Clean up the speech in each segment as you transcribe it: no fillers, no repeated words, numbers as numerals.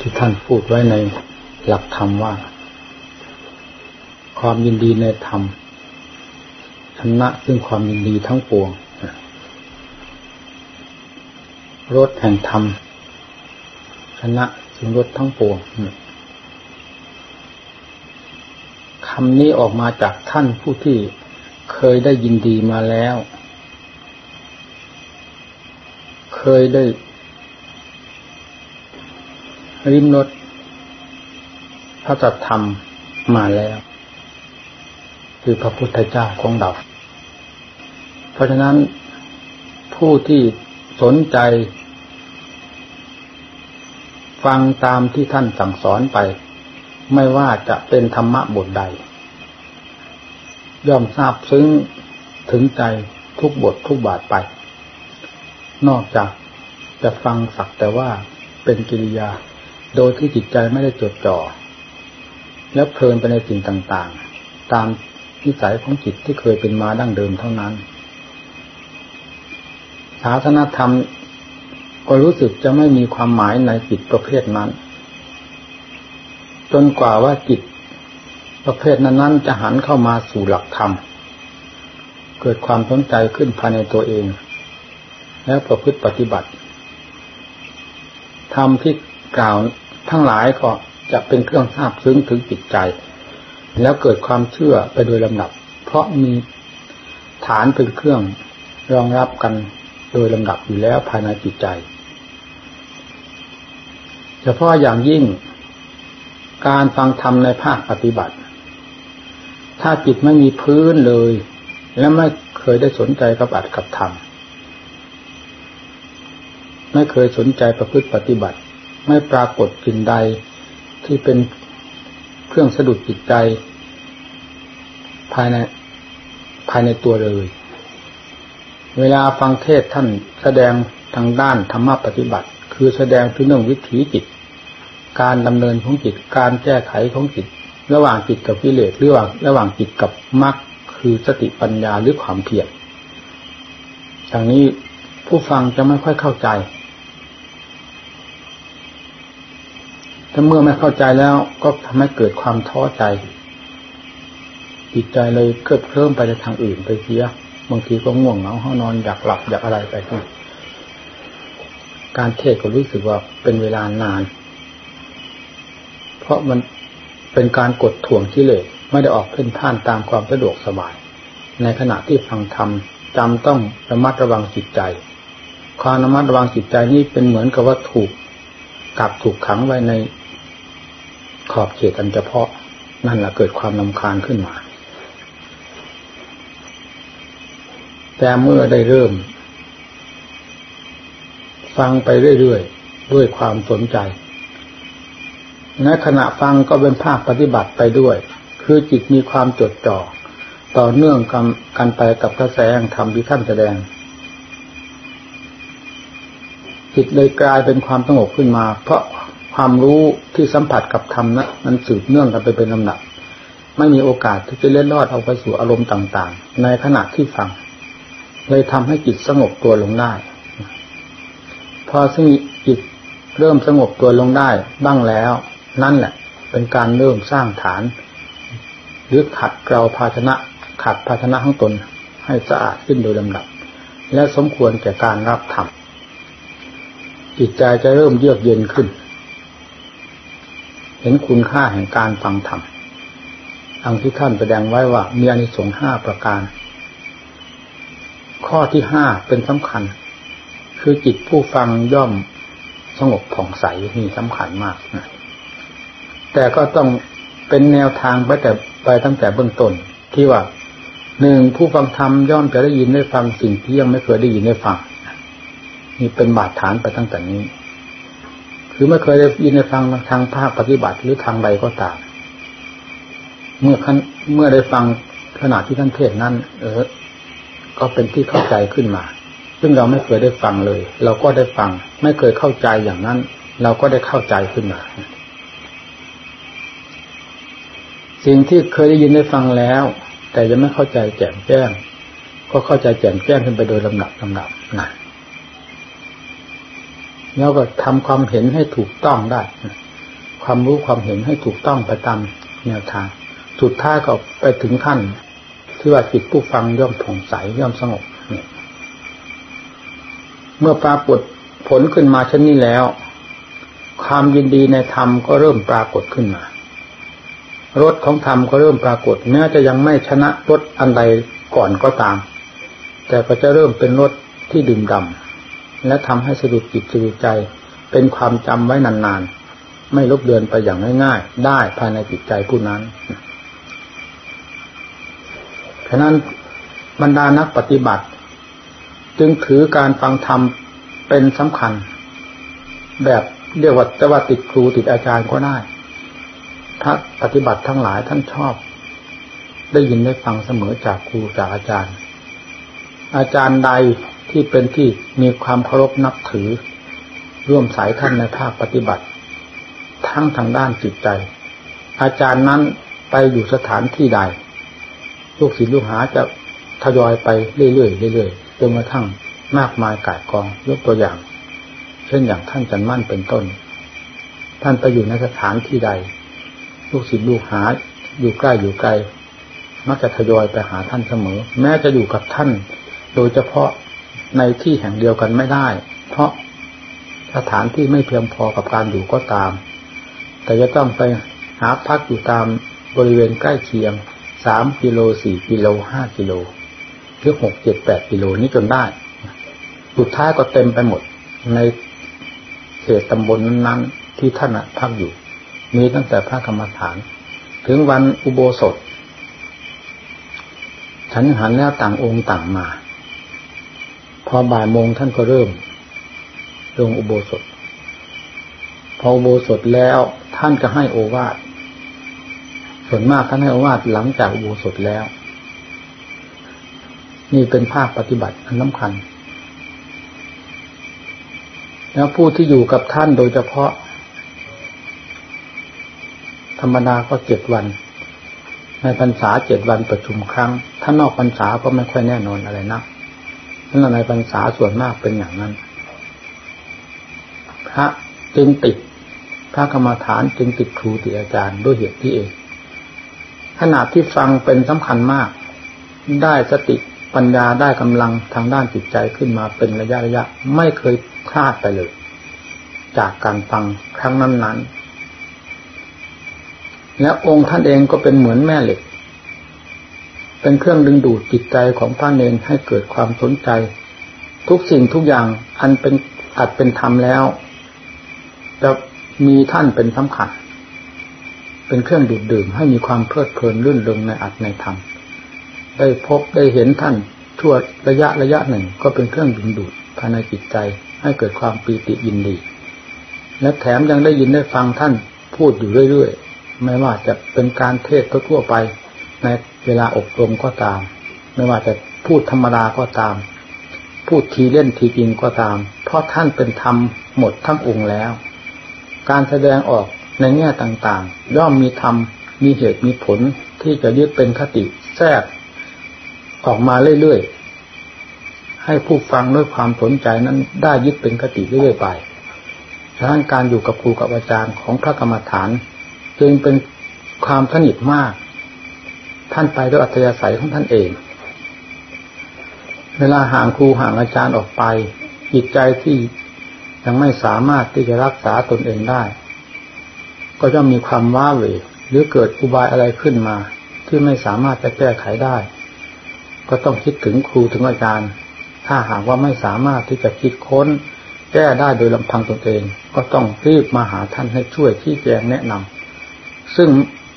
ที่ท่านพูดไว้ในหลักธรรมว่าความยินดีในธรรมชนะซึ่งความยินดีทั้งปวงรสแห่งธรรมชนะซึ่งรสทั้งปวงคำนี้ออกมาจากท่านผู้ที่เคยได้ยินดีมาแล้วเคยได้ริมรสพระสัทธรรมมาแล้วคือพระพุทธเจ้าของเราเพราะฉะนั้นผู้ที่สนใจฟังตามที่ท่านสั่งสอนไปไม่ว่าจะเป็นธรรมะบทใดย่อมทราบซึ้งถึงใจทุกบททุกบาทไปนอกจากจะฟังสักแต่ว่าเป็นกิริยาโดยที่จิตใจไม่ได้จดจ่อแล้วเพลินไปในสิ่งต่างๆตามนิสัยของจิตที่เคยเป็นมาดั้งเดิมเท่านั้นศาสนธรรมก็รู้สึกจะไม่มีความหมายในจิตประเภทนั้นจนกว่าว่าจิตประเภทนั้นๆจะหันเข้ามาสู่หลักธรรมเกิดความสนใจขึ้นภายในตัวเองแล้วประพฤติปฏิบัติธรรมที่กล่าวทั้งหลายก็จะเป็นเครื่องซาบซึ้งถึงจิตใจแล้วเกิดความเชื่อไปโดยลำดับเพราะมีฐานเป็นเครื่องรองรับกันโดยลำดับอยู่แล้วภายในจิตใจเฉพาะอย่างยิ่งการฟังธรรมในภาคปฏิบัติถ้าจิตไม่มีพื้นเลยและไม่เคยได้สนใจกับอัตถกับธรรมไม่เคยสนใจประพฤติปฏิบัติไม่ปรากฏสิ่งใดที่เป็นเครื่องสะดุดจิตใจภายในตัวเลยเวลาฟังเทศท่านแสดงทางด้านธรรมะปฏิบัติคือแสดงถึงเรื่องวิถีจิตการดำเนินของจิตการแก้ไขของจิตระหว่างจิตกับกิเลสหรือระหว่างจิตกับมรรคคือสติปัญญาหรือความเพียรอย่างนี้ผู้ฟังจะไม่ค่อยเข้าใจถ้าเมื่อไม่เข้าใจแล้วก็ทำให้เกิดความท้อใจจิตใจเลยเคลิบเคลิ้มไปในทางอื่นไปเสียบางทีก็ง่วงเหงาห้านอนอยากหลับอยากอะไรไปการเทศก็รู้สึกว่าเป็นเวลานานเพราะมันเป็นการกดถ่วงกิเลสไม่ได้ออกเพ่นพ่านตามความสะดวกสบายในขณะที่ฟังธรรมจำต้องระมัดระวังจิตใจความระมัดระวังจิตใจนี้เป็นเหมือนกับว่าถูกกักถูกขังไว้ในขอบเขตอันเฉพาะนั่นแหละเกิดความรำคาญขึ้นมาแต่เมื่อได้เริ่มฟังไปเรื่อยๆด้วยความสนใจในขณะฟังก็เป็นภาคปฏิบัติไปด้วยคือจิตมีความจดจ่อต่อเนื่องกันไปกับกระแสแห่งธรรมที่ท่านแสดงจิตเลยกลายเป็นความสงบขึ้นมาเพราะความรู้ที่สัมผัสกับธรรมนั้นมันสืบเนื่องกันไปเป็นลำดับไม่มีโอกาสที่จะเล็ดลอดเอาไปสู่อารมณ์ต่างๆในขณะที่ฟังเลยทำให้จิตสงบตัวลงได้พอซึ่งจิตเริ่มสงบตัวลงได้บ้างแล้วนั่นแหละเป็นการเริ่มสร้างฐานหรือขัดเกลาภาชนะขัดภาชนะของตนให้สะอาดขึ้นโดยลำดับและสมควรแก่การรับธรรมจิตใจจะเริ่มเยือกเย็นขึ้นเห็นคุณค่าแห่งการฟังธรรมดังที่ท่านแสดงไว้ว่ามีอานิสงส์5ประการข้อที่5เป็นสำคัญคือจิตผู้ฟังย่อมสงบผ่องใสนี่สำคัญมากนะแต่ก็ต้องเป็นแนวทางไปตั้งแต่เบื้องต้นที่ว่า1ผู้ฟังธรรมย่อมจะได้ยินได้ฟังสิ่งที่ยังไม่เคยได้ยินได้ฟังนี่เป็นบาดฐานไปตั้งแต่นี้คือไม่เคยได้ยินได้ฟังทางภาคปฏิบัติหรือทางใดก็ตามเมื่อได้ฟังขณะที่ท่านเทศนั้นก็เป็นที่เข้าใจขึ้นมาซึ่งเราไม่เคยได้ฟังเลยเราก็ได้ฟังไม่เคยเข้าใจอย่างนั้นเราก็ได้เข้าใจขึ้นมาสิ่งที่เคยได้ยินได้ฟังแล้วแต่ยังไม่เข้าใจแจ่มแจ้งก็เข้าใจแจ่มแจ้งขึ้นไปโดยลำดับนะแล้วก็ทำความเห็นให้ถูกต้องได้ความรู้ความเห็นให้ถูกต้องไปตามแนวทางสุดท้ายก็ไปถึงขั้นที่ว่าจิตผู้ฟังย่อมผ่องใสย่อมสงบเมื่อปรากฏผลขึ้นมาเช่นนี้แล้วความยินดีในธรรมก็เริ่มปรากฏขึ้นมารสของธรรมก็เริ่มปรากฏแม้จะยังไม่ชนะรสอันใดก่อนก็ตามแต่ก็จะเริ่มเป็นรสที่ดื่มด่ำและทำให้สะดุดจิตสะดุดใจเป็นความจำไว้นานๆไม่ลบเลือนไปอย่างง่ายๆได้ภายในจิตใจผู้นั้นฉะนั้นบรรดานักปฏิบัติจึงถือการฟังธรรมเป็นสำคัญแบบเรียกว่าแต่ว่าติดครูติดอาจารย์ก็ได้ถ้าปฏิบัติทั้งหลายท่านชอบได้ยินได้ฟังเสมอจากครูจากอาจารย์ใดที่เป็นที่มีความเคารพนับถือร่วมสายท่านในภาคปฏิบัติทั้งทางด้านจิตใจอาจารย์นั้นไปอยู่สถานที่ใดลูกศิษย์ลูกหาจะทยอยไปเรื่อยๆจนกระทั่งมากมายก่ายกองยกตัวอย่างเช่นอย่างท่านจันมั่นเป็นต้นท่านไปอยู่ในสถานที่ใดลูกศิษย์ลูกหาอยู่ใกล้อยู่ไกลมักจะทยอยไปหาท่านเสมอแม้จะอยู่กับท่านโดยเฉพาะในที่แห่งเดียวกันไม่ได้เพราะสถานที่ไม่เพียงพอกับการอยู่ก็ตามแต่จะต้องไปหาพักอยู่ตามบริเวณใกล้เคียง3 กิโล 4 กิโล 5 กิโลหรือ 6 7 8 กิโลนี้จนได้สุดท้ายก็เต็มไปหมดในเขตตำบลนั้นๆที่ท่านพักอยู่มีตั้งแต่พระกรรมฐานถึงวันอุโบสถฉันหันแล้วต่างองค์ต่างมาพอบ่ายโมงท่านก็เริ่มลงอุโบสถพออุโบสถแล้วท่านจะให้โอวาทส่วนมากท่านให้โอวาทหลังจากอุโบสถแล้วนี่เป็นภาคปฏิบัติอันสำคัญแล้วผู้ที่อยู่กับท่านโดยเฉพาะธรรมดาก็7 วันในพรรษา7 วันประชุมครั้งถ้านอกพรรษาก็ไม่ค่อยแน่นอนอะไรนักนั่นในพรรษาส่วนมากเป็นอย่างนั้นพระจึงติดพระกรรมฐานจึงติดครูติดอาจารย์ด้วยเหตุที่เองขณะที่ฟังเป็นสำคัญมากได้สติปัญญาได้กำลังทางด้านจิตใจขึ้นมาเป็นระยะไม่เคยพลาดไปเลยจากการฟังครั้งนั้นๆและองค์ท่านเองก็เป็นเหมือนแม่เหล็กเป็นเครื่องดึงดูดจิตใจของพระเนรให้เกิดความสนใจทุกสิ่งทุกอย่างอันเป็นอัดเป็นธรรมแล้วจะมีท่านเป็นสำคัญเป็นเครื่องดูดดื่มให้มีความเพลิดเพลินรื่นเริงในอัดในธรรมได้พบได้เห็นท่านชั่วระยะหนึ่งก็เป็นเครื่องดึงดูดภายในจิตใจให้เกิดความปีติยินดีและแถมยังได้ยินได้ฟังท่านพูดอยู่เรื่อยๆไม่ว่าจะเป็นการเทศน์ทั่วไปในเวลาอบรมก็ตามไม่ว่าจะพูดธรรมดาก็ตามพูดทีเล่นทีจริงก็ตามเพราะท่านเป็นธรรมหมดทั้งองค์แล้วการแสดงออกในแง่ต่างๆย่อมมีธรรมมีเหตุมีผลที่จะยึดเป็นคติแทรกออกมาเรื่อยๆให้ผู้ฟังด้วยความสนใจนั้นได้ยึดเป็นคติเรื่อยๆไปฉะนั้นการอยู่กับครูกับอาจารย์ของพระกรรมฐานจึงเป็นความสนิทมากท่านไปด้วยอัธยาศัยของท่านเองเวลาห่างครูห่างอาจารย์ออกไปจิตใจที่ยังไม่สามารถที่จะรักษาตนเองได้ก็จะมีความว้าเหวหรือเกิดอุบายอะไรขึ้นมาที่ไม่สามารถจะแก้ไขได้ก็ต้องคิดถึงครูถึงอาจารย์ถ้าหากว่าไม่สามารถที่จะคิดค้นแก้ได้โดยลำพังตนเองก็ต้องรีบมาหาท่านให้ช่วยชี้แจงแนะนำซึ่ง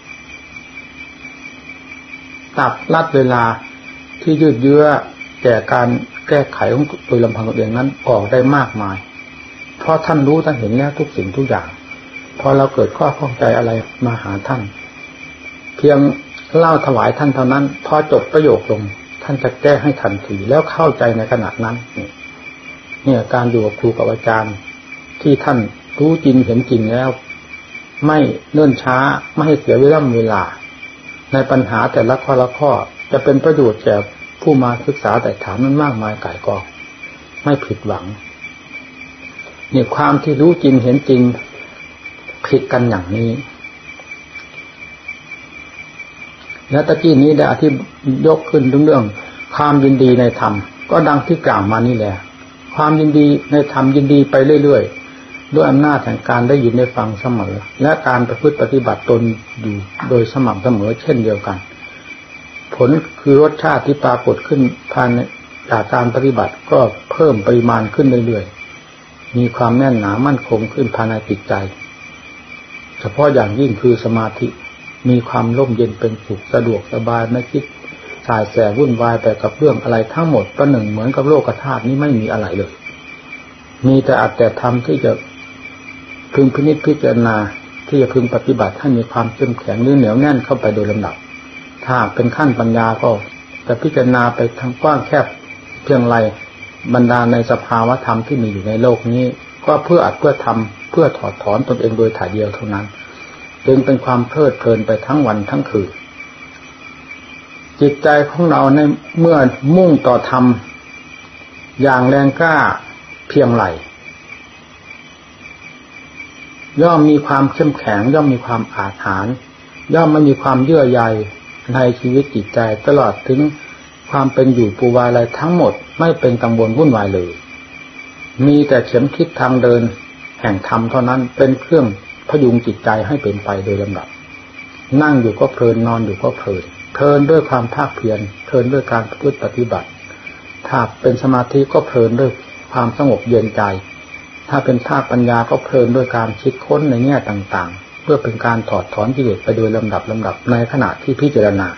ตัดลัดเวลาที่ยืดเยื้อแก่การแก้ไขของโดยลำพังตนเองนั้นออกได้มากมายเพราะท่านรู้ท่านเห็นแล้วทุกสิ่งทุกอย่างพอเราเกิดข้อข้องใจอะไรมาหาท่านเพียงเล่าถวายท่านเท่านั้นพอจบประโยคลงท่านจะแก้ให้ทันทีแล้วเข้าใจในขณะนั้นเนี่ยการอยู่กับครูกับอาจารย์ที่ท่านรู้จริงเห็นจริงแล้วไม่เนิ่นช้าไม่ให้เสียเวลาในปัญหาแต่ละข้อจะเป็นประโยชน์แก่ผู้มาศึกษาแต่ถามนั้นมากมายก่ายกองไม่ผิดหวังเนี่ยความที่รู้จริงเห็นจริงเพีผิดกันอย่างนี้และตะกี้นี้ได้ที่ยกขึ้นเรื่องความยินดีในธรรมก็ดังที่กล่าวมานี่แหละความยินดีในธรรมยินดีไปเรื่อยๆด้วยอำนาจแห่งการได้ยินได้ฟังเสมอและการประพฤติปฏิบัติตนอยู่โดยสม่ำเสมอเช่นเดียวกันผลคือรสชาติที่ปรากฏขึ้นภายในจากการปฏิบัติก็เพิ่มปริมาณขึ้นเรื่อยๆมีความแน่นหนามั่นคงขึ้นภายในจิตใจเฉพาะอย่างยิ่งคือสมาธิมีความร่มเย็นเป็นสุขสะดวกสบายไม่คิดสายแสวุ่นวายไปกับเรื่องอะไรทั้งหมดประหนึ่งเหมือนกับโลกธาตุนี้ไม่มีอะไรเลยมีแต่อัตแต่ธรรมที่จะพึงพินิจพิจารณาที่จะพึงปฏิบัติให้มีความเข้มแข็งหรือเหนียวแน่นเข้าไปโดยลำดับถ้าเป็นขั้นปัญญาก็จะพิจารณาไปทางกว้างแคบเพียงไรบรรดาในสภาวะธรรมที่มีอยู่ในโลกนี้ก็เพื่ออัดเพื่อทำเพื่อถอดถอนตนเองโดยถ่ายเดียวเท่านั้นจึงเป็นความเพลิดเพลินไปทั้งวันทั้งคืนจิตใจของเราในเมื่อมุ่งต่อธรรมอย่างแรงกล้าเพียงไรย่อมมีความเข้มแข็งย่อมมีความอาถรรพ์ย่อมไม่มีความเยื่อใยในชีวิตจิตใจตลอดถึงความเป็นอยู่ปูวาอะไรทั้งหมดไม่เป็นกังวลวุ่นวายเลยมีแต่เข็มทิศทางเดินแห่งธรรมเท่านั้นเป็นเครื่องพยุงจิตใจให้เป็นไปโดยลำดับนั่งอยู่ก็เพลินนอนอยู่ก็เพลินเพลินด้วยความภาคเพียรเพลินด้วยการประพฤติปฏิบัติถ้าเป็นสมาธิก็เพลินด้วยความสงบเย็นใจถ้าเป็นภาคปัญญาก็เพลินด้วยการคิดค้นในแง่ต่างๆเพื่อเป็นการถอดถอนกิเลสไปโดยลำดับในขณะที่พิจารณา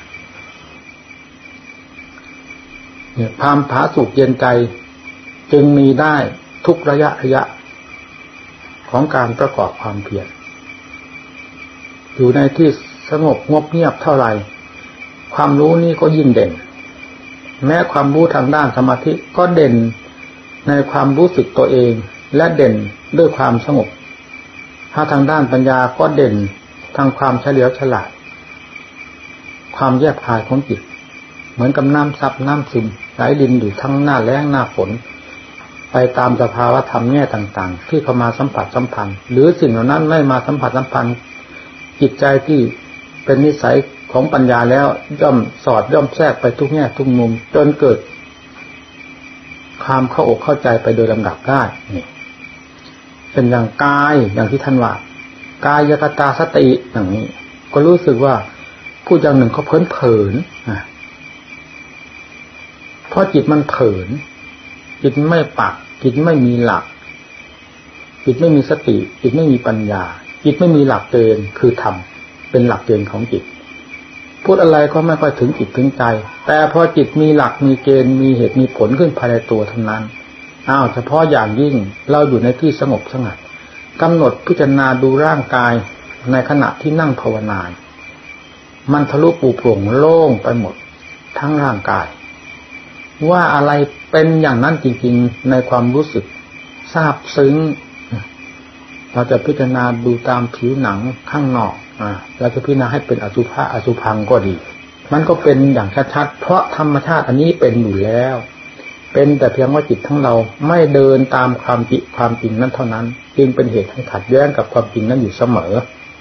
ความผาสุกเย็นใจจึงมีได้ทุกระยะของการประกอบความเพียรอยู่ในที่สงบงบเงียบเท่าไหร่ความรู้นี้ก็ยิ่งเด่นแม้ความรู้ทางด้านสมาธิก็เด่นในความรู้สึกตัวเองและเด่นด้วยความสงบถ้าทางด้านปัญญาก็เด่นทางความเฉลียวฉลาดความแยบคายของจิตเหมือนกับน้ำซับน้ำซึมไหลลินอยู่ทั้งหน้าแล้งหน้าฝนไปตามสภาวะธรรมแง่ต่างๆที่เข้ามาสัมผัสสัมพันธ์หรือสิ่งเหล่านั้นไม่มาสัมผัสสัมพันธ์จิตใจที่เป็นนิสัยของปัญญาแล้วย่อมสอดย่อมแทรกไปทุกแง่ทุกมุมจนเกิดความเข้าอกเข้าใจไปโดยลำดับได้นี่เป็นอย่างกายอย่างที่ท่านว่ากายคตาสติอย่างนี้ก็รู้สึกว่าผู้อย่างหนึ่งเขาเผินเพราะจิตมันเผินจิตไม่ปักจิตไม่มีหลักจิตไม่มีสติจิตไม่มีปัญญาจิตไม่มีหลักเกณฑ์คือธรรมเป็นหลักเกณฑ์ของจิตพูดอะไรก็ไม่ค่อยถึงจิตถึงใจแต่พอจิตมีหลักมีเกณฑ์มีเหตุมีผลขึ้นภายในตัวเท่านั้นเฉพาะอย่างยิ่งเราอยู่ในที่สงบสงัดกำหนดพิจารณาดูร่างกายในขณะที่นั่งภาวนามันทะลุปูโปร่งโล่งไปหมดทั้งร่างกายว่าอะไรเป็นอย่างนั้นจริงๆในความรู้สึกซาบซึ้งเราจะพิจารณาดูตามผิวหนังข้างนอกเราจะพิจารณาให้เป็นอสุภะอสุภังก็ดีมันก็เป็นอย่างชัดๆเพราะธรรมชาติอันนี้เป็นอยู่แล้วเป็นแต่เพียงว่าจิตทั้งเราไม่เดินตามความจริงนั้นเท่านั้นจึงเป็นเหตุให้ขัดแย้งกับความจริงนั้นอยู่เสมอ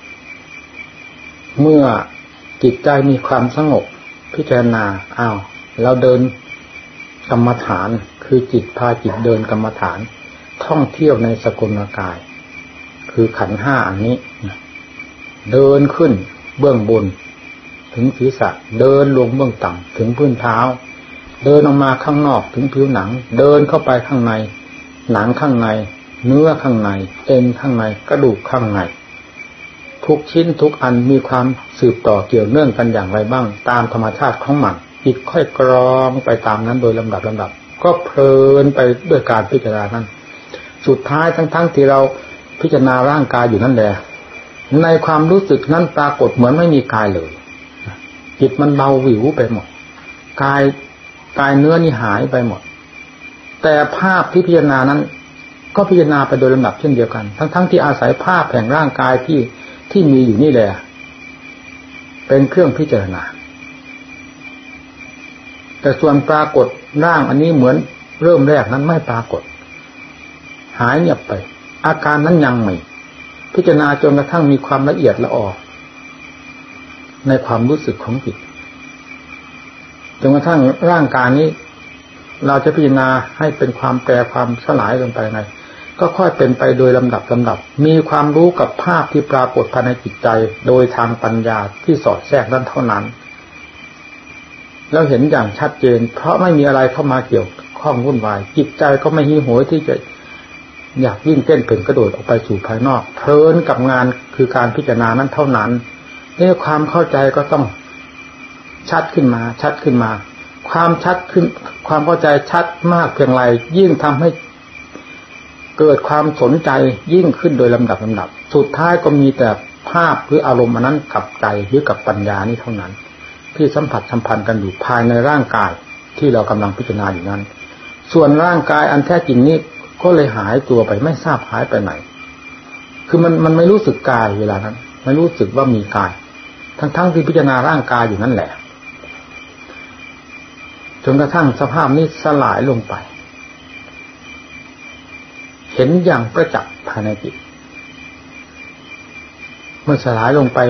เมื่อจิตใจมีความสงบพิจารณาเราเดินกรรมฐานคือจิตพาจิตเดินกรรมฐานท่องเที่ยวในสกุลกายคือขันธ์ห้าอันนี้เดินขึ้นเบื้องบนถึงศีรษะเดินลงเบื้องต่ำถึงพื้นเท้าเดินออกมาข้างนอกถึงผิวหนังเดินเข้าไปข้างในหนังข้างในเนื้อข้างในเอ็นข้างในกระดูกข้างในทุกชิ้นทุกอันมีความสืบต่อเกี่ยวเนื่องกันอย่างไรบ้างตามธรรมชาติของมันจิตค่อยกรองไปตามนั้นโดยลำดับก็เพลินไปด้วยการพิจารณานั้นสุดท้ายทั้งที่เราพิจารณาร่างกายอยู่นั่นแหละในความรู้สึกนั้นปรากฏเหมือนไม่มีกายเลยจิตมันเบาหวิวไปหมดกายเนื้อนี่หายไปหมดแต่ภาพที่พิจารณานั้นก็พิจารณาไปโดยลำดับเช่นเดียวกันทั้งที่อาศัยภาพแห่งร่างกายที่มีอยู่นี่แหละเป็นเครื่องพิจารณาแต่ส่วนปรากฏร่างอันนี้เหมือนเริ่มแรกนั้นไม่ปรากฏหายเงียบไปอาการนั้นยังไม่พิจารณาจนกระทั่งมีความละเอียดละออในความรู้สึกของจิตจนกระทั่งร่างกายนี้เราจะพิจารณาให้เป็นความแปรความสลายลงไปในก็ค่อยเป็นไปโดยลำดับมีความรู้กับภาพที่ปรากฏภายในจิตใจโดยทางปัญญาที่สอดแทรกนั้นเท่านั้นแล้วเห็นอย่างชัดเจนเพราะไม่มีอะไรเข้ามาเกี่ยวข้องวุ่นวายจิตใจก็ไม่หิวโหยที่จะอยากวิ่งเต้นเป็นกระโดดออกไปสู่ภายนอกเพลินกับงานคือการพิจารณานั้นเท่านั้นนี่ความเข้าใจก็ต้องชัดขึ้นมาความชัดขึ้นความเข้าใจชัดมากเพียงไรยิ่งทำให้เกิดความสนใจยิ่งขึ้นโดยลำดับสุดท้ายก็มีแต่ภาพหรืออารมณ์อันนั้นกับใจหรือกับปัญญานี้เท่านั้นที่สัมผัสสัมพันธ์กันอยู่ภายในร่างกายที่เรากำลังพิจารณาอยู่นั้นส่วนร่างกายอันแท้จริงนี้ก็เลยหายตัวไปไม่ทราบหายไปไหนคือมันไม่รู้สึกกายเวลานั้นไม่รู้สึกว่ามีกายทั้งที่พิจารณาร่างกายอยู่นั่นแหละจนกระทั่งสภาพนี้สลายลงไปเห็นอย่างประจักษ์ภายในจิตเมื่อสลายลงไป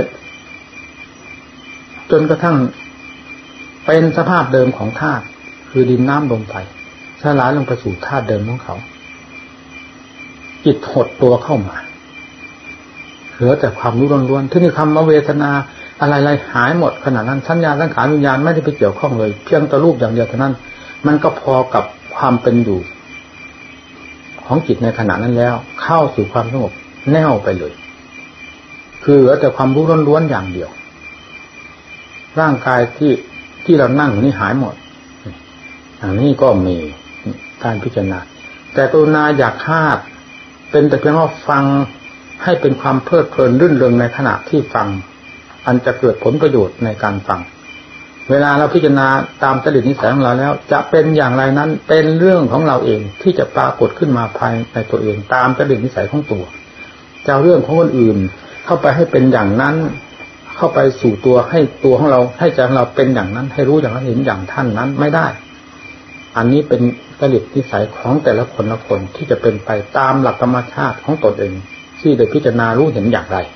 จนกระทั่งเป็นสภาพเดิมของธาตุคือดินน้ำลมไฟสลายลงไปสู่ธาตุเดิมของเขาจิตหดตัวเข้ามาเหลือแต่ความรู้ล้วนๆที่นี่คำว่าเวทนาอะไรๆหายหมดขณะนั้นสัญญาสังขารวิญญาณไม่ได้ไปเกี่ยวข้องเลยเพียงแต่รูปอย่างเดียวเท่านั้นมันก็พอกับความเป็นอยู่ของจิตในขณะนั้นแล้วเข้าสู่ความสงบแน่วไปเลยคือเหลือแต่ความรู้ล้วนๆอย่างเดียวร่างกายที่เรานั่งนี่หายหมดอย่างนี้ก็มีการพิจารณาแต่กรุณาอย่าคาดเป็นแต่เพียงว่าฟังให้เป็นความเพลิดเพลินรื่นเริงในขณะที่ฟังอันจะเกิดผลประโยชน์ในการฟังเวลาเราพิจารณาตามจริตนิสัยของเราแล้วจะเป็นอย่างไรนั้นเป็นเรื่องของเราเองที่จะปรากฏขึ้นมาภายในตัวเองตามจริตนิสัยของตัวจะเอาเรื่องของคนอื่นเข้าไปให้เป็นอย่างนั้นเข้าไปสู่ตัวให้ตัวของเราให้ใจของเราเป็นอย่างนั้นให้รู้อย่างนั้นเห็นอย่างท่านนั้นไม่ได้อันนี้เป็นจริตนิสัยของแต่ละคนละคนที่จะเป็นไปตามหลักธรรมชาติของตนเองที่ได้พิจารณารู้เห็นอย่างไร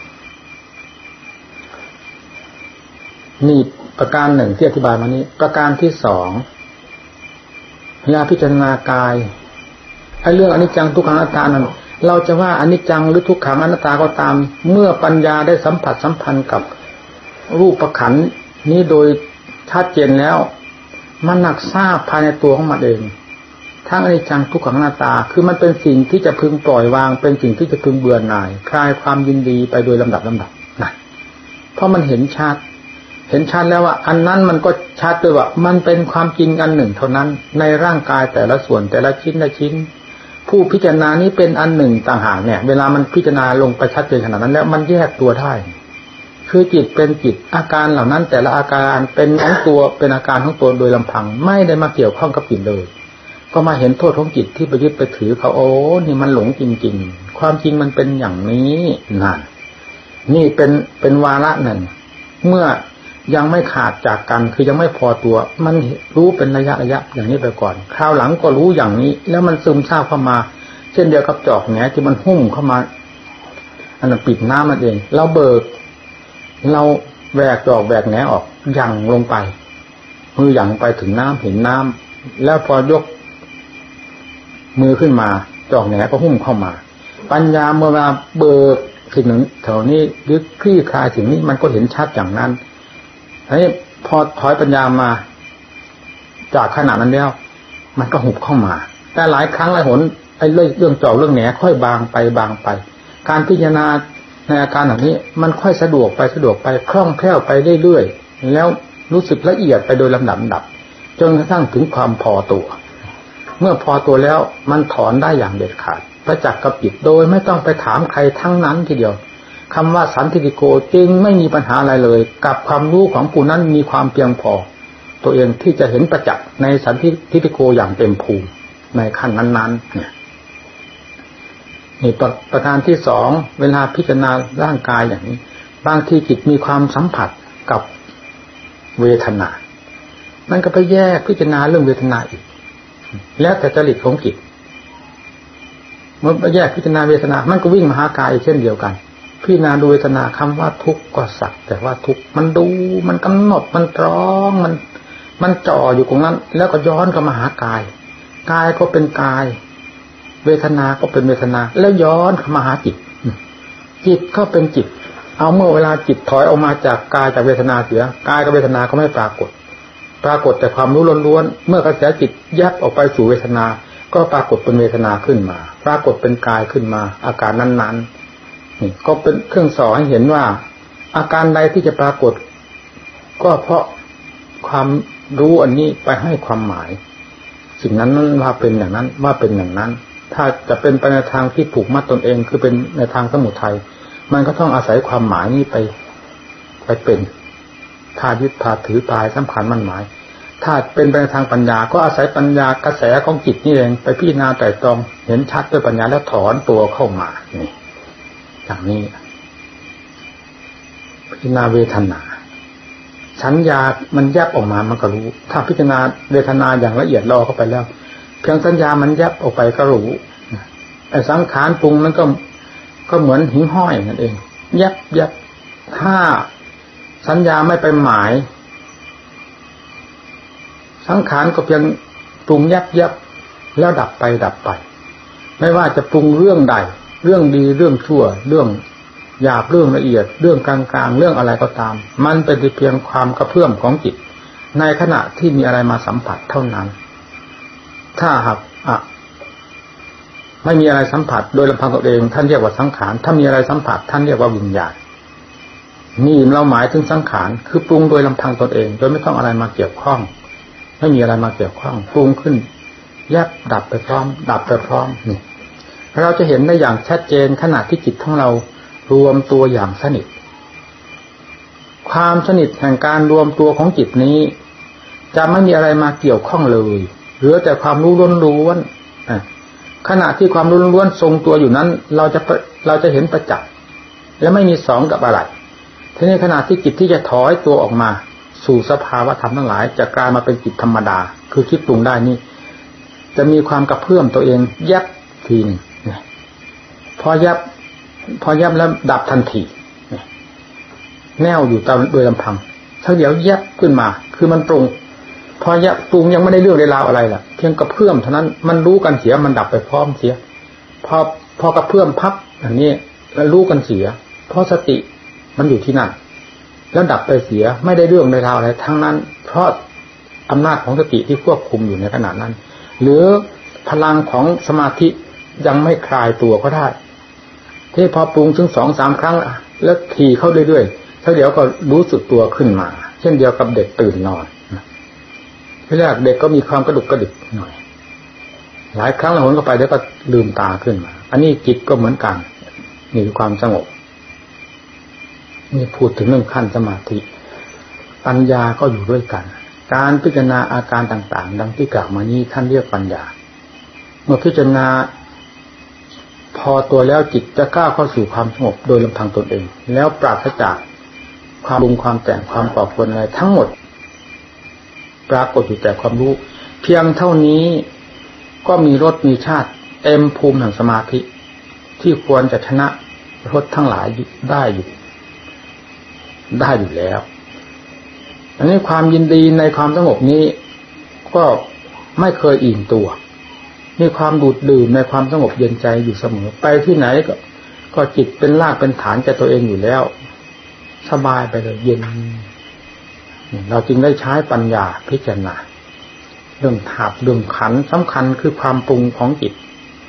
นี่ประการหนึ่งที่อธิบายมานี้ประการที่สองเวลาพิจารณากายไอ้เรื่องอนิจจังทุกขังอนัตตานั้นเราจะว่าอนิจจังหรือทุกขังอนัตตาก็ตามเมื่อปัญญาได้สัมผัสสัมพันธ์กับรูปขันธ์นี้โดยชัดเจนแล้วมันหนักทราบภายในตัวของมันเองทั้งอนิจจังทุกขังอนัตตาคือมันเป็นสิ่งที่จะพึงปล่อยวางเป็นสิ่งที่จะพึงเบื่อหน่ายคลายความยินดีไปโดยลำดับนั่นเพราะมันเห็นชัดแล้วว่าอันนั้นมันก็ชัดด้วยว่ามันเป็นความจริงอันหนึ่งเท่านั้นในร่างกายแต่ละส่วนแต่ละชิ้นผู้พิจารณานี้เป็นอันหนึ่งต่างหากเนี่ยเวลามันพิจารณาลงไปชัดเจนขนาดนั้นแล้วมันแยกตัวได้คือจิตเป็นจิตอาการเหล่านั้นแต่ละอาการเป็นของตัวเป็นอาการของตัวโดยลำพังไม่ได้มาเกี่ยวข้องกับจิตเลยก็มาเห็นโทษของจิตที่ไปยึดไปถือเขาโอ้นี่มันหลงจริงๆความจริงมันเป็นอย่างนี้นั่นนี่เป็นวาระหนึ่งเมื่อยังไม่ขาดจากกันคือยังไม่พอตัวมันรู้เป็นระยะอย่างนี้ไปก่อนคราวหลังก็รู้อย่างนี้แล้วมันซึมซาบเข้ามาเช่นเดียวกับจอกแหนที่มันหุ้มเข้ามาอันนั้นปิดน้ำมันเองเราเบิกเราแหวกจอกแหวกแหนออกยั่งลงไปมือยั่งไปถึงน้ำเห็นน้ำแล้วพอยกมือขึ้นมาจอกแหนก็หุ้มเข้ามาปัญญาเมื่อมาเบิกสิ่งหนึ่งแถวนี้หรือคลี่คลายสิ่งนี้มันก็เห็นชัดอย่างนั้นอันนี้พอถอยปัญญามาจากขณะนั้นแล้วมันก็หุบเข้ามาแต่หลายครั้งหลายหนไอ้เรื่องจอกเรื่องแหนค่อยบางไปการพิจารณาในอาการแบบนี้มันค่อยสะดวกไปคล่องแคล่วไปเรื่อยๆแล้วรู้สึกละเอียดไปโดยลำดับจนกระทั่งถึงความพอตัวเมื่อพอตัวแล้วมันถอนได้อย่างเด็ดขาดประจักษ์กับจิตโดยไม่ต้องไปถามใครทั้งนั้นทีเดียวคำว่าสันทิฏฐิโกจึงไม่มีปัญหาอะไรเลยกับความรู้ของผู้นั้นมีความเพียงพอตัวเองที่จะเห็นประจักษ์ในสันทิฏฐิโกอย่างเต็มภูมิในขั้นนั้นๆเนี่ยนี่ประการที่สองเวลาพิจารณาร่างกายอย่างนี้บางทีจิตมีความสัมผัสกับเวทนามันก็ไปแยกพิจารณาเรื่องเวทนาอีกแล้วแต่จริตของจิตเมื่อแยกพิจารณาเวทนามันก็วิ่งมาหากายเช่นเดียวกันพิจารณาดูเวทนาคำว่าทุกข์ก็สักแต่ว่าทุกข์มันดูมันกำหนดมันตรองมันจ่ออยู่ตรงนั้นแล้วก็ย้อนกลับมาหากายกายก็เป็นกายเวทนาก็เป็นเวทนาแล้วย้อนเข้ามาหาจิตจิตก็เป็นจิตเอาเมื่อเวลาจิตถอยออกมาจากกายจากเวทนาเสียกายกับเวทนาก็ไม่ปรากฏแต่ความรู้ล้วนๆเมื่อกระแสจิตยับออกไปสู่เวทนาก็ปรากฏเป็นเวทนาขึ้นมาปรากฏเป็นกายขึ้นมาอาการนั้นๆนี่ก็เป็นเครื่องสอนให้เห็นว่าอาการใดที่จะปรากฏก็เพราะความรู้อันนี้ไปให้ความหมายสิ่งนั้นว่าเป็นอย่างนั้นว่าเป็นอย่างนั้นถ้าจะเป็นไปในทางที่ผูกมัดตนเองคือเป็นในทางสมุทัยมันก็ต้องอาศัยความหมายนี้ไปเป็นถ้ายึดพาถือตายสำคัญมั่นหมายถ้าเป็นไปในทางปัญญาก็อาศัยปัญญากระแสของจิตนี่เองไปพิจารณาไตร่ตรองเห็นชัดด้วยปัญญาแล้วถอนตัวเข้ามานี่อย่างนี้พิจารณาเวทนาสัญญามันแยบออกมามันก็รู้ถ้าพิจารณาเวทนาอย่างละเอียดรอเข้าไปแล้วเพียงสัญญามันแยบออกไปก็รู้ไอ้สังขารปรุงมันก็เหมือนหิ่งห้อยนั่นเองแยบถ้าสัญญาไม่ไปหมายสังขารก็เพียงปรุงแยบแล้วดับไปไม่ว่าจะปรุงเรื่องใดเรื่องดีเรื่องชั่วเรื่องหยาบเรื่องละเอียดเรื่องกลางๆเรื่องอะไรก็ตามมันเป็นเพียงความกระเพื่อมของจิตในขณะที่มีอะไรมาสัมผัสเท่านั้นถ้าหากไม่มีอะไรสัมผัสโดยลำพังตัวเองท่านเรียกว่าสังขารถ้ามีอะไรสัมผัสท่านเรียกว่าวิญญาณนี่เราหมายถึงสังขารคือปรุงโดยลำพังตนเองโดยไม่ต้องอะไรมาเกี่ยวข้องไม่มีอะไรมาเกี่ยวข้องปรุงขึ้นแยบดับไปพร้อมดับไปพร้อมนี่เราจะเห็นได้อย่างชัดเจนขณะที่จิตของเรารวมตัวอย่างสนิทความสนิทแห่งการรวมตัวของจิตนี้จะไม่มีอะไรมาเกี่ยวข้องเลยเหลือแต่ความรู้ล้วนๆขณะที่ความรู้ล้วนๆทรงตัวอยู่นั้นเราจะเห็นประจักษ์และไม่มีสองกับอะไรทีนี้ขณะที่จิตที่จะถอยตัวออกมาสู่สภาวะธรรมทั้งหลายจะกลายมาเป็นจิตธรรมดาคือคิดปรุงได้นี่จะมีความกระเพื่อมตัวเองยับทีนึงพอยับแล้วดับทันทีแนวอยู่ตามโดยลำพังสักเดี๋ยวยับขึ้นมาคือมันปรุงพอยับปรุงยังไม่ได้เรื่องได้ราวอะไรล่ะเพียงกระเพื่อมเท่านั้นมันรู้กันเสียมันดับไปพร้อมเสียพอกระเพื่อมพับอย่างนี้แล้วรู้กันเสียเพราะสติมันอยู่ที่นั่นแล้วดับไปเสียไม่ได้เรื่องได้ราวอะไรทั้งนั้นเพราะอำนาจของสติที่ควบคุมอยู่ในขณะนั้นหรือพลังของสมาธิยังไม่คลายตัวก็ได้ที่พอปรุงถึง 2-3 ครั้งแล้วทีเข้าเรื่อยๆแล้วเดี๋ยวก็รู้สึกตัวขึ้นมาเช่นเดียวกับเด็กตื่นนอนทีแรกเด็กก็มีความกระดุกกระดิกหน่อยหลายครั้งหนเข้าไปเดี๋ยวก็ลืมตาขึ้นมาอันนี้จิตก็เหมือนกันมีความสงบนี่พูดถึงเรื่องขั้นสมาธิปัญญาก็อยู่ด้วยกันการพิจารณาอาการต่างๆดังที่กล่าวมานี้ท่านเรียกปัญญาเมื่อพิจารณาพอตัวแล้วจิตจะก้าวเข้าสู่ความสงบโดยลำพังตนเองแล้วปราศจากความปรุงความแต่งความก่อควรอะไรทั้งหมดปรากฏอยู่แต่ความรู้เพียงเท่านี้ก็มีรสมีชาติเต็มภูมิแห่งสมาธิที่ควรจะชนะรสทั้งหลายได้อยู่แล้วอันนี้ความยินดีในความสงบนี้ก็ไม่เคยอิ่มตัวมีความดูดดื่มในความสงบเย็นใจอยู่เสมอไปที่ไหนก็จิตเป็นรากเป็นฐานแก่ตัวเองอยู่แล้วสบายไปเลยเย็นเราจึงได้ใช้ปัญญาพิจารณาเรื่องธาตุเรื่องขันธ์สำคัญคือความปรุงของจิต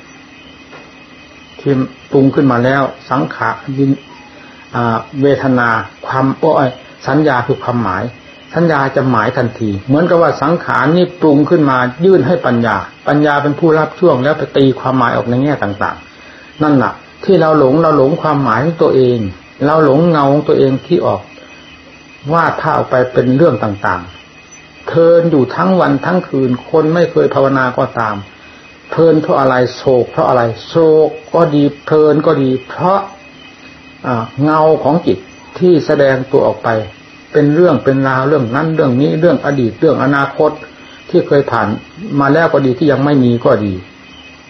ที่ปรุงขึ้นมาแล้วสังขารเวทนาความสัญญาคือความหมายสัญญาจะหมายทันทีเหมือนกับว่าสังขารนี่ปรุงขึ้นมายื่นให้ปัญญาเป็นผู้รับช่วงแล้วไปตีความหมายออกในแง่ต่างๆนั่นแหละที่เราหลงความหมายของตัวเองเราหลงเงาของตัวเองที่ออกว่าถ้าออกไปเป็นเรื่องต่างๆเพลินอยู่ทั้งวันทั้งคืนคนไม่เคยภาวนาก็ตามเพลินเพราะอะไรโศกเพราะอะไรโศกก็ดีเพลินก็ดีเพราะเงาของจิตที่แสดงตัวออกไปเป็นเรื่องเป็นราวเรื่องนั้นเรื่องนี้เรื่องอดีตเรื่องอนาคตที่เคยผ่านมาแล้วก็ดีที่ยังไม่มีก็ดี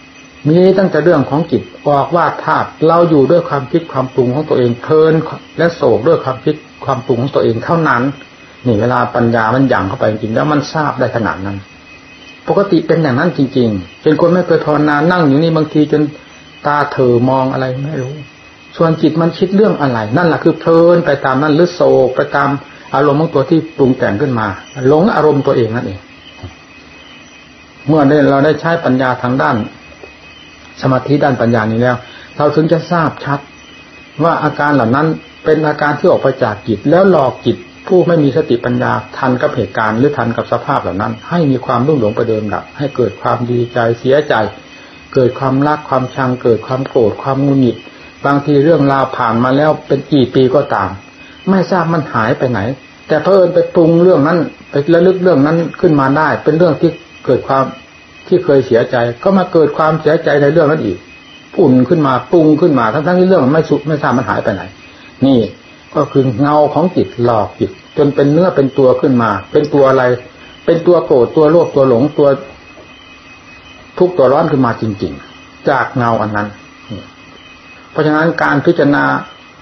มีตั้งแต่เรื่องของจิตออกวาดภาพเราอยู่ด้วยความคิดความปรุงของตัวเองเพลินและโศกด้วยความคิดความปรุงของตัวเองเท่านั้นนี่เวลาปัญญามันหยั่งเข้าไปจริงๆแล้วมันทราบได้ขนาดนั้นปกติเป็นอย่างนั้นจริงๆเป็นคนไม่เคยภาวนานั่งอยู่นี่บางทีจนตาเถอมองอะไรไม่รู้ส่วนจิตมันคิดเรื่องอะไรนั่นแหละคือเพลินไปตามนั้นหรือโศกไปตามอารมณ์ของตัวที่ปรุงแต่งขึ้นมาหลงอารมณ์ตัวเองนั่นเองเมื่อเราได้ใช้ปัญญาทางด้านสมาธิด้านปัญญานี้แล้วเราถึงจะทราบชัดว่าอาการเหล่านั้นเป็นอาการที่ออกไปจากจิตแล้วหลอกจิตผู้ไม่มีสติปัญญาทันกับเหตุการณ์หรือทันกับสภาพเหล่านั้นให้มีความรุ่มหลงประเดิมดับให้เกิดความดีใจเสียใจเกิดความรักความชังเกิดความโกรธความงุนหงิดบางทีเรื่องราวผ่านมาแล้วเป็นกี่ปีก็ตามไม่ทราบมันหายไปไหนแต่เพิ่นไปปรุงเรื่องนั้นไประลึกเรื่องนั้นขึ้นมาได้เป็นเรื่องที่เกิดความที่เคยเสียใจก็มาเกิดความเสียใจในเรื่องนั้นอีกปุ่นขึ้นมาปรุงขึ้นมาทั้งที่เรื่องไม่สุดไม่ทราบมันหายไปไหนนี่ก็คือเงาของจิตหลอกจิตจนเป็นเนื้อเป็นตัวขึ้นมาเป็นตัวอะไรเป็นตัวโกรธตัวโลภตัวหลงตัวทุกข์ตัวร้อนขึ้นมาจริงๆจากเงาอันนั้นเพราะฉะนั้นการพิจารณา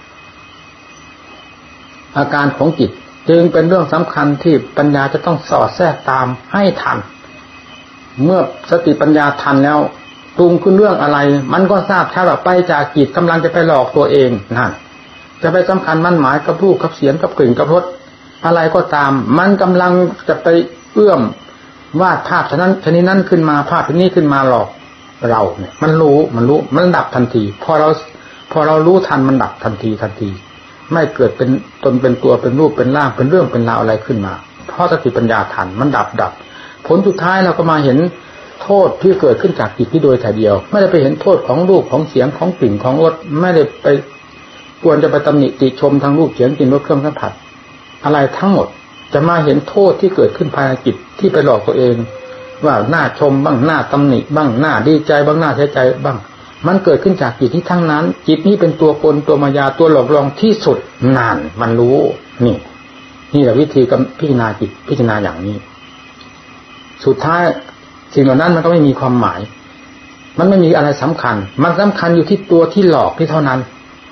อาการของจิตจึงเป็นเรื่องสำคัญที่ปัญญาจะต้องสอดแทรกตามให้ทันเมื่อสติปัญญาทันแล้วปรุงขึ้นเรื่องอะไรมันก็ทราบชัดว่าไปจากจิตกำลังจะไปหลอกตัวเองนั่นจะไปสำคัญมั่นหมายกับรูปกับเสียงกับกลิ่นกับรสอะไรก็ตามมันกำลังจะไปเอื้อมวาดภาพชนิดนั้นขึ้นมาภาพชนิดนี้ขึ้นมาหลอกเราเนี่ยมันรู้มันดับทันทีพอเรารู้ทันมันดับทันทีไม่เกิดเป็นตนเป็นตัวเป็นรูปเป็นร่างเป็นเรื่องเป็นราวอะไรขึ้นมาเพราะสติปัญญาทันมันดับผลสุดท้ายเราก็มาเห็นโทษที่เกิดขึ้นจากจิตที่โดยถ่ายเดียวไม่ได้ไปเห็นโทษของรูปของเสียงของกลิ่นของรสไม่ได้ไปควรจะไปตำหนิติชมทางรูปเสียงกลิ่นรสเครื่องสัมผัสอะไรทั้งหมดจะมาเห็นโทษที่เกิดขึ้นภายในจิตที่ไปหลอกตัวเองว่าหน้าชมบ้างหน้าตำหนิบ้างหน้าดีใจบ้างหน้าเสียใจบ้างมันเกิดขึ้นจากจิตที่ทั้งนั้นจิตนี้เป็นตัวกลตัวมายาตัวหลอกลวงที่สุดนั่นมันรู้นี่แหละวิธีการพิจารณาจิตพิจารณาอย่างนี้สุดท้ายสิ่งเหล่านั้นมันก็ไม่มีความหมายมันไม่มีอะไรสำคัญมันสำคัญอยู่ที่ตัวที่หลอกที่เท่านั้น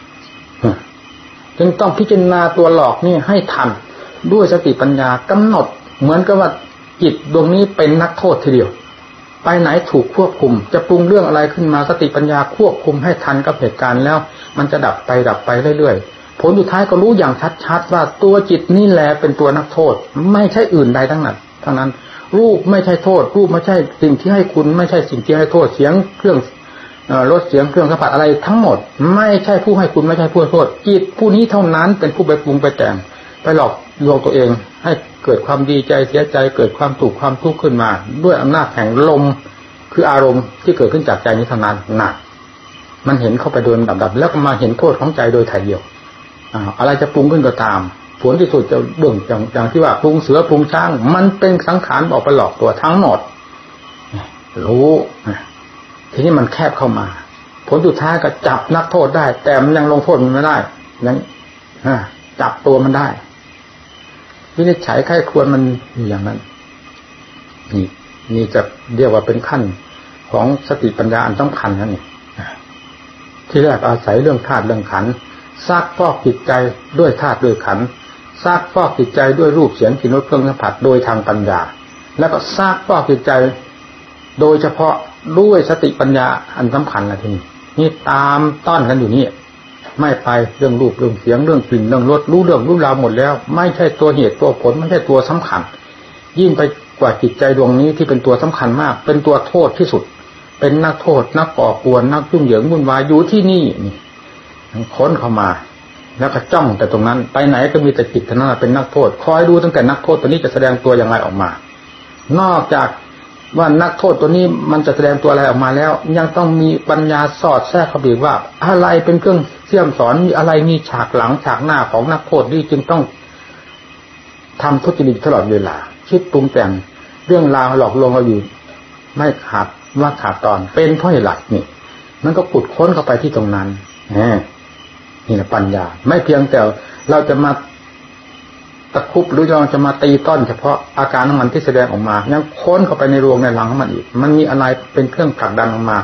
จึงต้องพิจารณาตัวหลอกนี่ให้ทันด้วยสติปัญญากำหนดเหมือนกับว่าจิตดวงนี้เป็นนักโทษทีเดียวไปไหนถูกควบคุมจะปรุงเรื่องอะไรขึ้นมาสติปัญญาควบคุมให้ทันกับเหตุการณ์แล้วมันจะดับไปเรื่อยๆผลสุดท้ายก็รู้อย่างชัดๆว่าตัวจิตนี่แหละเป็นตัวนักโทษไม่ใช่อื่นใดทั้งนั้นรูปไม่ใช่โทษรูปไม่ใช่สิ่งที่ให้คุณไม่ใช่สิ่งที่ให้โทษเสียงเครื่องรสเสียงเครื่องสัมผัสอะไรทั้งหมดไม่ใช่ผู้ให้คุณไม่ใช่ผู้โทษจิตผู้นี้เท่านั้นเป็นผู้ไปปรุงไปแต่งไปหลอกลวงตัวเองให้เกิดความดีใจเสียใจเกิดความสุขความทุกข์ขึ้นมาด้วยอำนาจแห่งลมคืออารมณ์ที่เกิดขึ้นจากใจนี้เท่านั้นมันเห็นเข้าไปโดยดับแล้วก็มาเห็นโทษของใจโดยถ่ายเดียวอะไรจะปรุงขึ้นก็ตามผลที่สุดจะเบื้องอย่างที่ว่าปรุงเสือปรุงช้างมันเป็นสังขารออกไปหลอกตัวทั้งหมดรู้ทีนี้มันแคบเข้ามาผลสุดท้ายก็จับนักโทษได้แต่มันยังลงโทษมันไม่ได้ยังจับตัวมันได้วินิจฉัยไข้ควรมันอย่างนั้นนี่จะเรียกว่าเป็นขั้นของสติปัญญาอันสำคัญนั่นเองที่แรกอาศัยเรื่องธาตุเรื่องขันธ์ซักฟอกจิตใจด้วยธาตุด้วยขันธ์ซักฟอกจิตใจด้วยรูปเสียงกลิ่นรสเครื่องสัมผัสโดยทางปัญญาแล้วก็ซักฟอกจิตใจโดยเฉพาะด้วยสติปัญญาอันสำคัญนะทีนี้นี่ตามต้อนกันอยู่นี่ไม่ไปเรื่องรูปเรื่องเสียงเรื่องกลิ่นเรื่องรสรู้เรื่องรู้ราวหมดแล้วไม่ใช่ตัวเหตุตัวผลไม่ใช่ตัวสำคัญยิ่งไปกว่าจิตใจดวงนี้ที่เป็นตัวสำคัญมากเป็นตัวโทษที่สุดเป็นนักโทษนักก่อกวนนักยุ่งเหยิงวุ่นวายอยู่ที่นี่ค้นเข้ามาแล้วก็จ้องแต่ตรงนั้นไปไหนก็มีแต่จิตเท่านั้นเป็นนักโทษคอยดูตั้งแต่นักโทษตัวนี้จะแสดงตัวอย่างไรออกมานอกจากว่านักโทษตัวนี้มันจะแสดงตัวอะไรออกมาแล้วยังต้องมีปัญญาสอดแทรกเข้าไปว่าอะไรเป็นเครื่องเสี่ยมสอนอะไรมีฉากหลังฉากหน้าของนักโทษที่จึงต้องทำทุจริตตลอดเวลาคิดปรุงแต่งเรื่องราวหลอกลวงเราอยู่ไม่ขาดตอนเป็นเพราะเหตุไรนี่มันก็ขุดค้นเข้าไปที่ตรงนั้นนี่แหละปัญญาไม่เพียงแต่เราจะมาตะคุบหรือเราจะมาตีต้นเฉพาะอาการของมันที่แสดงออกมายังค้นเข้าไปในรวงในหลังของมันอีกมันมีอะไรเป็นเครื่องผลักดันออกมา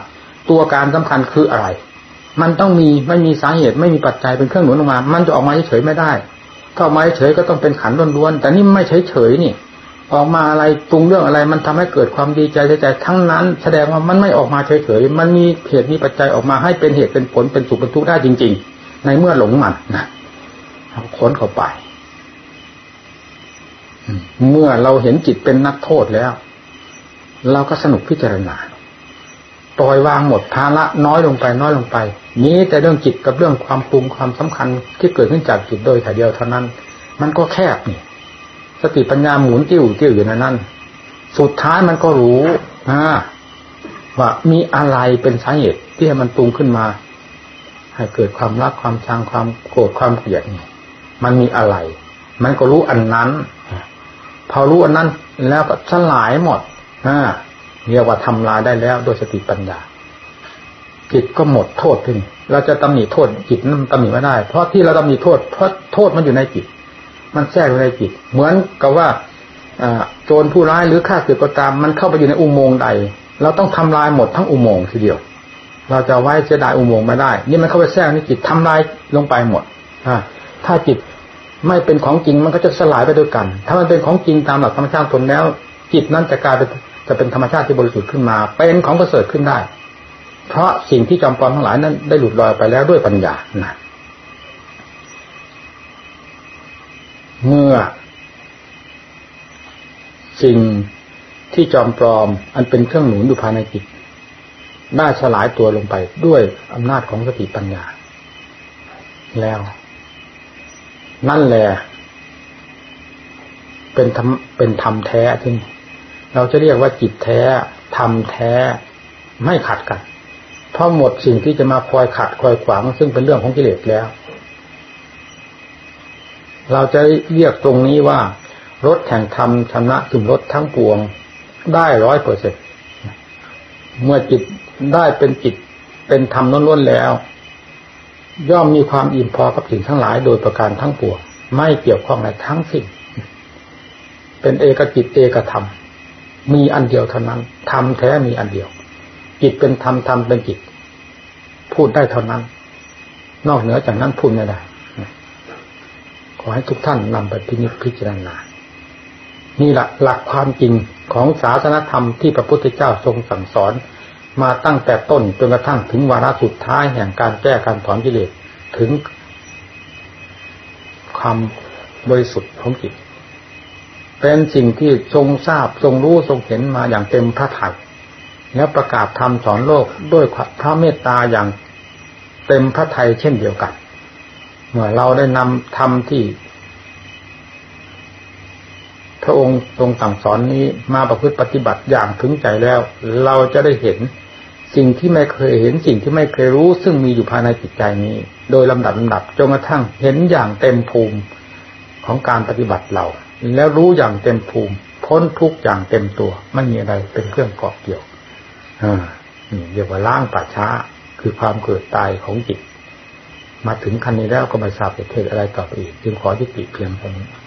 ตัวการสำคัญคืออะไรมันต้องมีไม่มีสาเหตุไม่มีปัจจัยเป็นเครื่องหนุนออกมามันจะออกมาเฉยๆไม่ได้ถ้าออกมาเฉยๆก็ต้องเป็นขันล้วนๆแต่นี่ไม่เฉยๆนี่ออกมาอะไรปรุงเรื่องอะไรมันทำให้เกิดความดีใจใจทั้งนั้นแสดงว่ามันไม่ออกมาเฉยๆมันมีเหตุมีปัจจัยออกมาให้เป็นเหตุเป็นผลเป็นสุขเป็นทุกข์ได้จริงๆในเมื่อหลงมันนะค้นเข้าไปเมื่อเราเห็นจิตเป็นนักโทษแล้วเราก็สนุกพิจารณาปล่อยวางหมดภาระน้อยลงไปนี้แต่เรื่องจิตกับเรื่องความปรุงความสำคัญที่เกิดขึ้นจากจิตโดยถ่ายเดียวเท่านั้นมันก็แคบนี่สติปัญญาหมุนติ้วอยู่ในนั้นสุดท้ายมันก็รู้ว่ามีอะไรเป็นสาเหตุที่ให้มันปรุงขึ้นมาให้เกิดความรักความชังความโกรธความเกลียดมันมีอะไรมันก็รู้อันนั้นพอรู้อันนั้นแล้วก็สลายหมดเรียกว่าทำลายได้แล้วโดยสติปัญญาจิตก็หมดโทษขึ้นเราจะตำหนิโทษจิตนั้นตำหนิไม่ได้เพราะที่เราตำหนิโทษเพราะโทษมันอยู่ในจิตมันแทรกอยู่ในจิตเหมือนกับว่าโจรผู้ร้ายหรือฆ่าศึกก็ตามมันเข้าไปอยู่ในอุโมงค์ใดเราต้องทำลายหมดทั้งอุโมงค์ทีเดียวเราจะไว้เสียดายอุโมงค์ไม่ได้นี่มันเข้าไปแทรกในจิตทำลายลงไปหมดถ้าจิตไม่เป็นของจริงมันก็จะสลายไปด้วยกันถ้ามันเป็นของจริงตามหลักธรรมชาติตนแล้วจิตนั้นจะกลายเป็นจะเป็นธรรมชาติที่บริสุทธิ์ขึ้นมาเป็นของประเสริฐขึ้นได้เพราะสิ่งที่จอมปลอมทั้งหลายนั้นได้หลุดลอยไปแล้วด้วยปัญญานะเมื่อสิ่งที่จอมปลอมอันเป็นเครื่องหนุนอยู่ภายในจิตได้สลายตัวลงไปด้วยอำนาจของสติปัญญาแล้วนั่นแหละเป็นธรรมแท้ที่เราจะเรียกว่าจิตแท้ธรรมแท้ไม่ขัดกันเพราะหมดสิ่งที่จะมาคอยขัดคอยขวางซึ่งเป็นเรื่องของกิเลสแล้วเราจะเรียกตรงนี้ว่ารถแห่งธรรมชนะถึงรถทั้งปวงได้ 100% เมื่อจิตได้เป็นจิตเป็นธรรมล้วนๆแล้วย่อมมีความอิ่มพอกับสิ่งทั้งหลายโดยประการทั้งปวงไม่เกี่ยวข้องอะไรทั้งสิ้นเป็นเอกจิตเอกธรรมมีอันเดียวเท่านั้นธรรมแท้มีอันเดียวจิตเป็นธรรมธรรมเป็นจิตพูดได้เท่านั้นนอกเหนือจากนั้นพูดไม่ได้ขอให้ทุกท่านนำไปพิจารณานี่แหละหลักความจริงของศาสนธรรมที่พระพุทธเจ้าทรงสั่งสอนมาตั้งแต่ต้นจนกระทั่งถึงวาระสุดท้ายแห่งการแก้การถอนกิเลสถึงความบริสุทธิ์ของจิตเป็นสิ่งที่ทรงทราบทรงรู้ทรงเห็นมาอย่างเต็มพระทัยและประกาศธรรมสอนโลกด้วยพระเมตตาอย่างเต็มพระทัยเช่นเดียวกันเมื่อเราได้นำธรรมที่พระองค์ทรงสั่งสอนนี้มาประพฤติปฏิบัติอย่างถึงใจแล้วเราจะได้เห็นสิ่งที่ไม่เคยเห็นสิ่งที่ไม่เคยรู้ซึ่งมีอยู่ภายในจิตใจนี้โดยลำดับจนกระทั่งเห็นอย่างเต็มภูมิของการปฏิบัติเราแล้วรู้อย่างเต็มภูมิพ้นทุกอย่างเต็มตัวไม่มีอะไรเป็นเครื่องเกาะเกี่ยวนี่เรียกว่าล้างป่าช้าคือความเกิดตายของจิตมาถึงขั้นนี้แล้วก็ไม่ทราบจะเทศอะไรต่อไปอีกจึงขอยุติเพียงเท่านี้